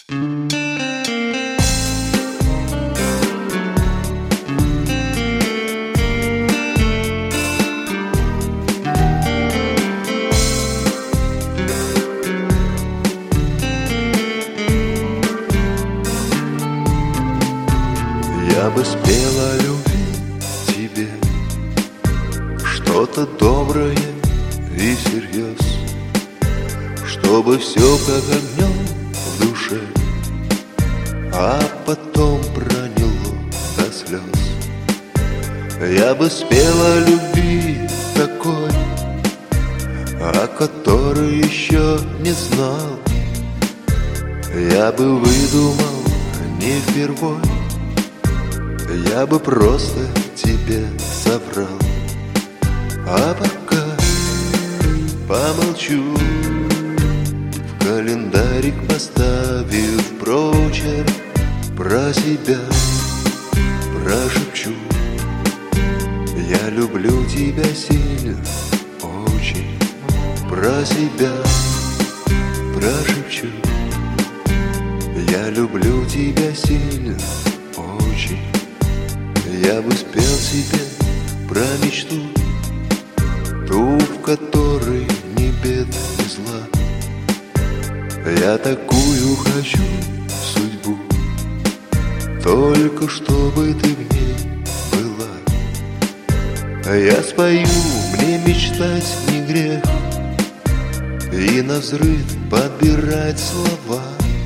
Я бы спел о любви тебе что-то доброе и всерьез, чтобы все как огнем в душе, а потом проняло до слез. Я бы спел о любви такой, о которой еще не знал. Я бы выдумал не впервой, я бы просто тебе соврал. А пока помолчу, в календарик поставив прочерк, про себя прошепчу: я люблю тебя сильно, очень. Про себя прошепчу: я люблю тебя сильно, очень. Я бы спел тебе про мечту, ту, в которой ни бед, ни зла. Я такую хочу судьбу, только чтобы ты в ней была. Я спою, мне мечтать не грех, и навзрыд подбирать слова.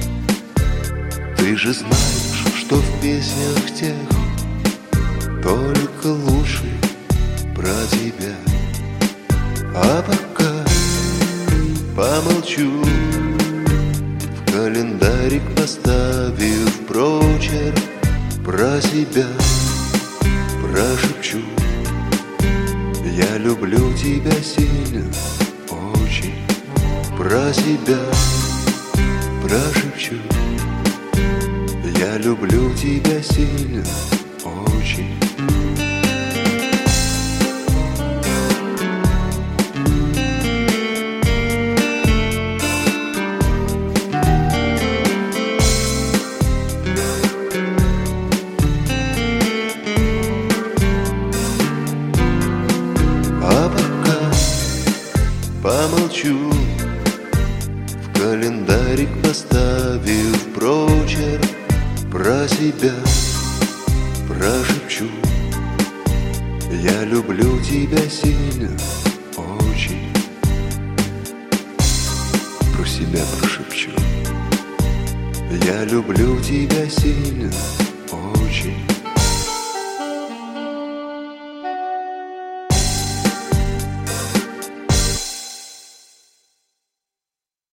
Ты же знаешь, что в песнях тех только лучше про тебя. А пока помолчу, в календарик поставив прочерк, про себя прошепчу: я люблю тебя сильно, очень. Про себя прошепчу: я люблю тебя сильно, очень. А пока помолчу, в календарик поставив прочерк, про себя прошепчу: я люблю тебя сильно, очень. Про себя прошепчу: я люблю тебя сильно, очень.